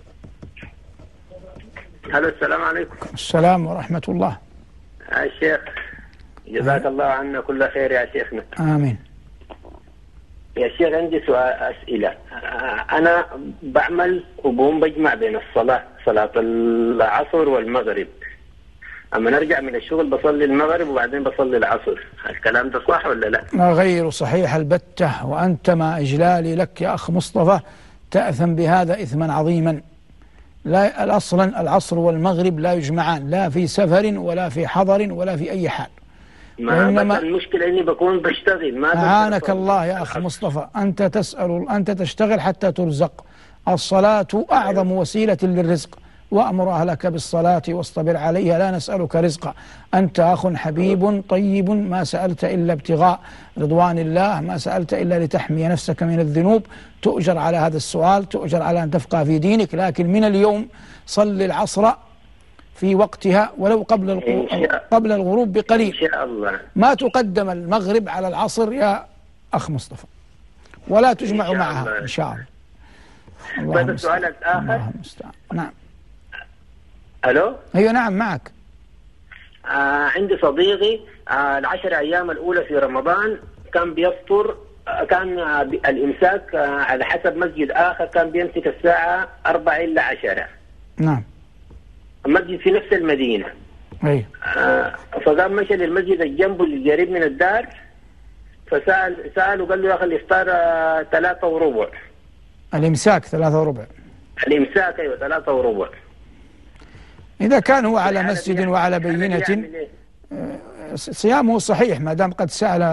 هلا، السلام عليكم. السلام ورحمة الله. يا شيخ جزاك الله عنا كل خير يا شيخنا. آمين. يا شيخ عندي سؤال أسئلة. أنا بعمل وبقوم بجمع بين صلاة العصر والمغرب، أما نرجع من الشغل بصلي المغرب وبعدين بصلي العصر. الكلام ده صح ولا لا؟ غير صحيح البتة، وأنت مع إجلالي لك يا أخ مصطفى تأثم بهذا إثما عظيما. لا، أصلا العصر والمغرب لا يجمعان، لا في سفر ولا في حضر ولا في أي حال. ما المشكلة إني بكون بشتغل. ما أعانك الله يا أخ مصطفى، أنت تشتغل حتى ترزق. الصلاة أعظم وسيلة للرزق، وأمر أهلك بالصلاة واصطبر عليها لا نسألك رزقا. أنت أخ حبيب طيب، ما سألت إلا ابتغاء رضوان الله، ما سألت إلا لتحمي نفسك من الذنوب. تؤجر على هذا السؤال، تؤجر على أن تفقه في دينك، لكن من اليوم صل العصر في وقتها ولو قبل الغروب بقليل. إن شاء الله. ما تقدم المغرب على العصر يا أخ مصطفى، ولا تجمع معها إن شاء الله. هذا السؤال الآخر. نعم. ألو. أيوة نعم معك. عندي صديقي 10 أيام الأولى في رمضان كان بيفطر، كان الإمساك على حسب مسجد آخر كان بيمسك الساعة 4 إلى 10. نعم. مسجد في نفس المدينة. أي. فقام مشى للمسجد الجنب اللي قريب من الدار، فسأل وقال له يا أخي الإفطار 3:15. الإمساك 3:15. الإمساك أيوة 3:15. إذا كان هو على مسجد وعلى بينة صيامه صحيح، ما دام قد سأل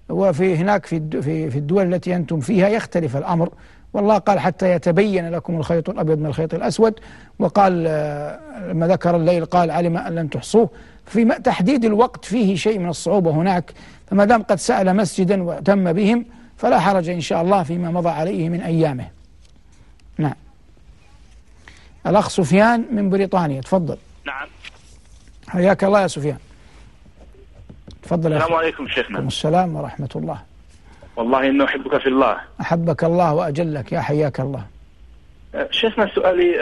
وفي هناك في الدول التي أنتم فيها يختلف الأمر، والله قال حتى يتبين لكم الخيط الأبيض من الخيط الأسود، وقال لما ذكر الليل قال علم أن لن تحصوه. في تحديد الوقت فيه شيء من الصعوبة هناك، فما دام قد سأل مسجدا وتم بهم فلا حرج إن شاء الله فيما مضى عليه من أيامه. نعم. الأخ سفيان من بريطانيا، تفضل. نعم. حياك الله يا سفيان. تفضل. السلام عليكم شيخنا. السلام ورحمة الله. والله إنه أحبك في الله. أحبك الله وأجلك يا حياك الله. شيخنا سؤالي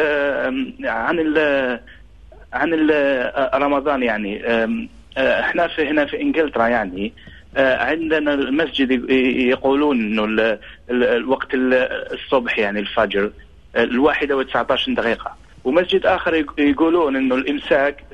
عن رمضان. يعني احنا هنا في انجلترا يعني عندنا المسجد يقولون انه الوقت الصبح يعني الفجر 1:19، ومسجد اخر يقولون انه الامساك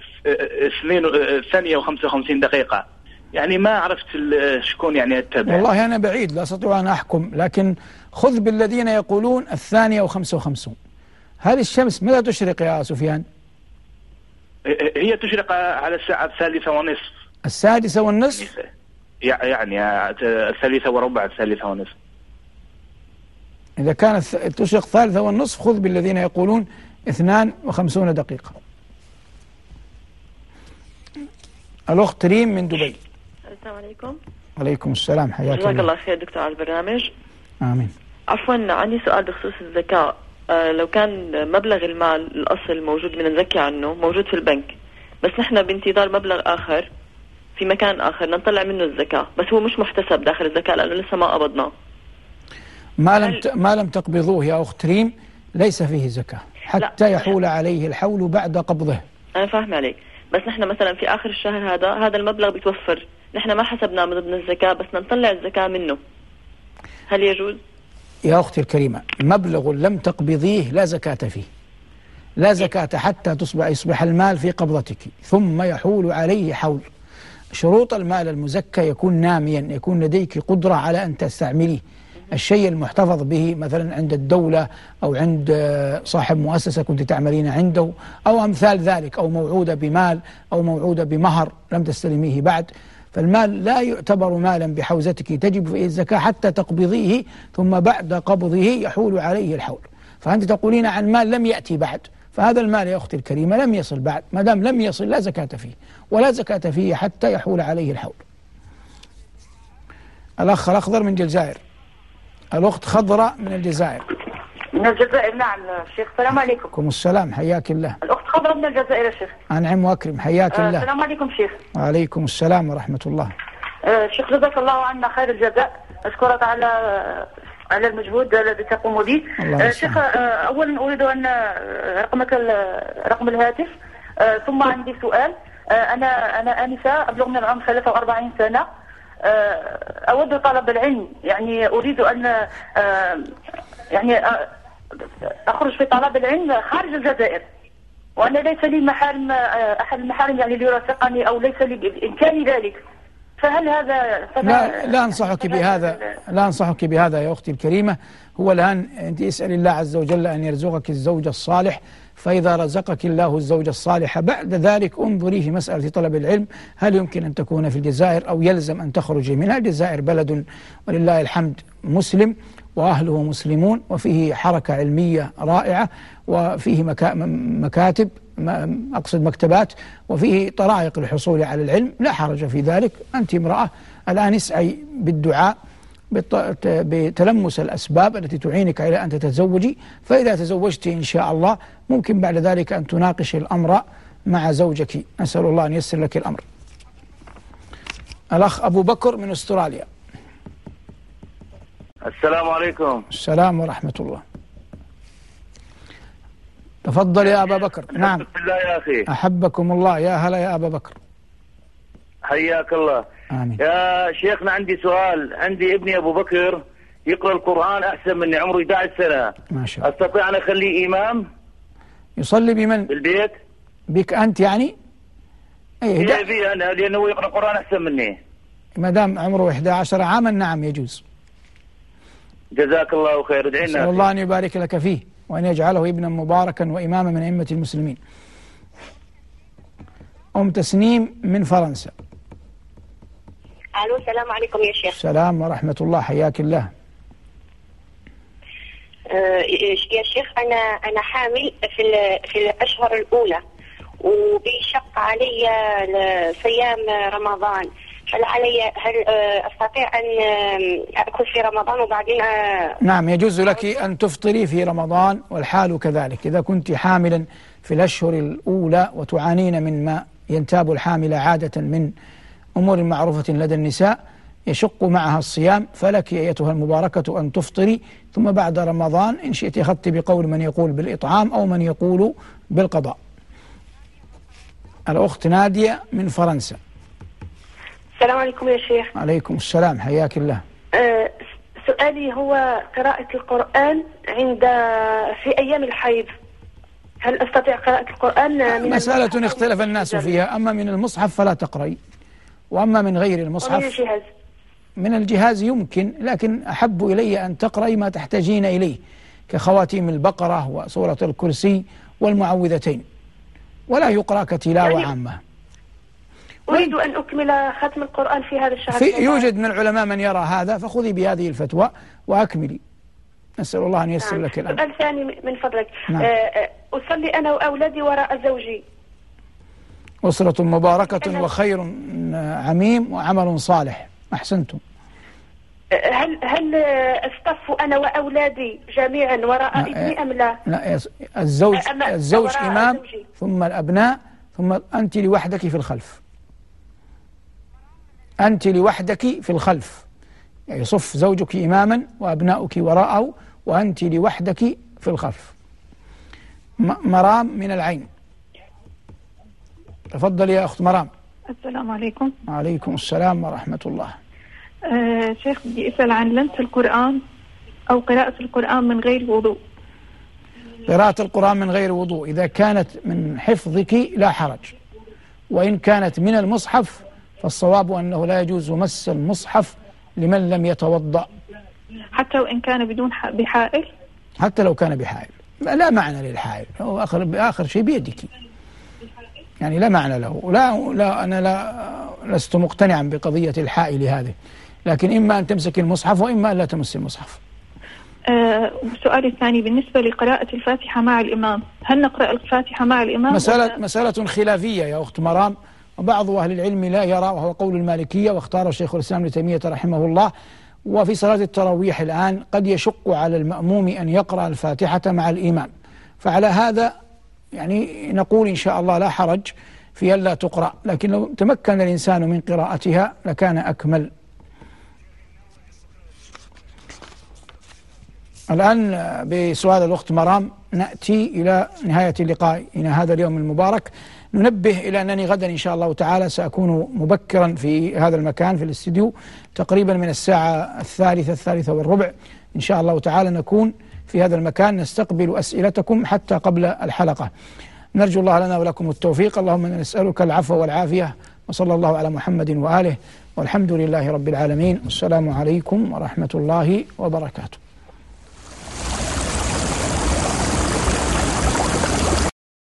2:55. يعني ما عرفت شكون يعني اتبع. والله انا بعيد لا استطيع ان احكم، لكن خذ بالذين يقولون 2:55. هذه الشمس متى تشرق يا سفيان؟ هي تشرق على الساعة 3:30. 6:30 يعني 3:15 3:30. إذا كانت تشرق 3:30 خذ بالذين يقولون 52 دقيقة. الأخت ريم من دبي. السلام عليكم. عليكم السلام، حياك الله. جزاك الله خير دكتور على البرنامج. آمين. عفوا عندي سؤال بخصوص الزكاة. لو كان مبلغ المال الأصل موجود بدنا نزكي عنه موجود في البنك، بس نحن بانتظار مبلغ آخر في مكان آخر نطلع منه الزكاة، بس هو مش محتسب داخل الزكاة لأنه لسه ما قبضناه. ما لم تقبضوه يا أخت ريم ليس فيه زكاة حتى يحول عليه الحول بعد قبضه. أنا فاهم عليك، بس نحن مثلا في آخر الشهر هذا المبلغ بيتوفر، نحن ما حسبناه من ضمن الزكاة بس نطلع الزكاة منه، هل يجوز؟ يا أختي الكريمة، مبلغ لم تقبضيه لا زكاة فيه، لا زكاة حتى يصبح المال في قبضتك ثم يحول عليه حول. شروط المال المزكى يكون ناميا، يكون لديك قدرة على أن تستعمليه. الشيء المحتفظ به مثلا عند الدولة أو عند صاحب مؤسسة كنت تعملين عنده أو أمثال ذلك، أو موعودة بمال أو موعودة بمهر لم تستلميه بعد، فالمال لا يعتبر مالا بحوزتك تجب فيه الزكاة حتى تقبضيه، ثم بعد قبضه يحول عليه الحول. فأنت تقولين عن مال لم يأتي بعد، فهذا المال يا أختي الكريمة لم يصل بعد، ما دام لم يصل لا زكاة فيه، ولا زكاة فيه حتى يحول عليه الحول. الأخ الأخضر من الجزائر. الأخت خضراء من الجزائر. من الجزائر. نعم شيخ. السلام عليكم. عليكم السلام، حياك الله. الأخت خضراء من الجزائر يا شيخ. أنعم وأكرم، حياك الله. السلام عليكم شيخ. وعليكم السلام ورحمة الله. شيخ جزاك الله عنا خير الجزاء، أشكرك على المجهود الذي تقوم به. شيخ أولا أريد أن رقم الهاتف، ثم عندي سؤال. أنا آنسة أبلغ من العمر 43 سنة، أود طلب العلم، يعني أريد أن أخرج في طلب العلم خارج الجزائر، وأنا ليس لي محارم، أحد المحارم يعني يرافقني أو ليس لي بإمكاني ذلك، فهل هذا لا أنصحك بهذا، لا أنصحك بهذا يا أختي الكريمة. هو الآن أنت اسأل الله عز وجل أن يرزقك الزوج الصالح، فإذا رزقك الله الزوج الصالح بعد ذلك انظري في مسألة طلب العلم هل يمكن أن تكون في الجزائر أو يلزم أن تخرجي منها. الجزائر بلد ولله الحمد مسلم وأهله مسلمون، وفيه حركة علمية رائعة، وفيه مكاتب، أقصد مكتبات، وفيه طرائق للحصول على العلم، لا حرج في ذلك. أنت امرأة الآن اسعي بالدعاء بتلمس الأسباب التي تعينك إلى أن تتزوجي، فإذا تزوجت إن شاء الله ممكن بعد ذلك أن تناقش الأمر مع زوجك. نسأل الله أن ييسر لك الأمر. الأخ أبو بكر من أستراليا. السلام عليكم. السلام ورحمة الله. تفضل يا أبا بكر. نعم. بالله يا أخي. أحبكم الله، يا هلا يا أبا بكر. حياك الله. آمين. يا شيخنا عندي سؤال. عندي ابني أبو بكر يقرأ القرآن أحسن مني، عمره 11 سنة. ما شاء الله. أستطيع أن أخليه إمام؟ يصلي بمن؟ بالبيت. بك أنت يعني؟ إيه بي أنا، لأنه يقرأ القرآن أحسن مني. ما دام عمره 11 عاما نعم يجوز. جزاك الله خير. ادعي لنا. نسأل الله أن يبارك لك فيه وأن يجعله ابنا مباركا وإماما من أئمة المسلمين. أم تسنيم من فرنسا. الو السلام عليكم يا شيخ. السلام ورحمة الله، حياك الله. يا شيخ أنا حامل في الأشهر الأولى، وبيشق علي صيام رمضان، هل أستطيع أن أكل في رمضان وبعدين نعم، يجوز لك أن تفطري في رمضان والحال كذلك. إذا كنت حاملا في الأشهر الأولى وتعانين من ما ينتاب الحامل عادة من أمور معروفة لدى النساء يشق معها الصيام، فلك أيتها المباركة أن تفطري، ثم بعد رمضان إن شئت أخذت بقول من يقول بالإطعام أو من يقول بالقضاء. الأخت نادية من فرنسا. السلام عليكم يا شيخ. عليكم السلام، حياك الله. سؤالي هو قراءة القرآن في أيام الحيض، هل أستطيع قراءة القرآن؟ من مسألة اختلف الناس فيها، أما من المصحف فلا تقرأي، وأما من غير المصحف من الجهاز يمكن، لكن أحب إلي أن تقرأي ما تحتاجين إليه كخواتيم البقرة وسورة الكرسي والمعوذتين، ولا يقرأ كتلاوة عامة. أريد أن أكمل ختم القرآن في هذا الشهر. يوجد من العلماء من يرى هذا، فخذي بهذه الفتوى وأكملي. نسأل الله أن ييسر لك الأمر. سؤال ثاني من فضلك. نعم. أصلي أنا وأولادي وراء زوجي. أسرة مباركة وخير عميم وعمل صالح. أحسنتم. هل أصطف أنا وأولادي جميعا وراء ابني أم لا؟ لا، الزوج إمام زوجي. ثم الأبناء، ثم أنت لوحدك في الخلف. أنت لوحدك في الخلف، يعني يصف زوجك إماما وأبناؤك وراءه وأنت لوحدك في الخلف. مرام من العين، تفضل يا أخت مرام. السلام عليكم. وعليكم السلام ورحمة الله. شيخ بدي أسأل عن لمس القرآن أو قراءة القرآن من غير وضوء. قراءة القرآن من غير وضوء إذا كانت من حفظك لا حرج، وإن كانت من المصحف فالصواب أنه لا يجوز مس المصحف لمن لم يتوضأ. حتى وإن كان بدون بحائل؟ حتى لو كان بحائل لا معنى للحائل، هو آخر شيء بيدك، يعني لا معنى له. لا أنا لست مقتنعا بقضية الحائل هذه، لكن إما أن تمسك المصحف وإما أن لا تمس المصحف. السؤال الثاني بالنسبة لقراءة الفاتحة مع الإمام، هل نقرأ الفاتحة مع الإمام؟ مسألة خلافية يا أخت مرام، وبعض أهل العلم لا يرى، وهو قول المالكية واختار شيخ الإسلام ابن تيمية رحمه الله. وفي صلاة التراويح الآن قد يشق على المأموم أن يقرأ الفاتحة مع الإمام، فعلى هذا يعني نقول إن شاء الله لا حرج في ألا تقرأ، لكن لو تمكن الإنسان من قراءتها لكان أكمل. الآن بسؤال الأخت مرام نأتي إلى نهاية اللقاء إلى هذا اليوم المبارك. ننبه إلى أنني غدا إن شاء الله تعالى سأكون مبكرا في هذا المكان في الاستديو تقريبا من الساعة 3:43 إن شاء الله تعالى نكون في هذا المكان نستقبل أسئلتكم حتى قبل الحلقة. نرجو الله لنا ولكم التوفيق، اللهم نسألك العفو والعافية، وصلى الله على محمد وآله، والحمد لله رب العالمين. السلام عليكم ورحمة الله وبركاته.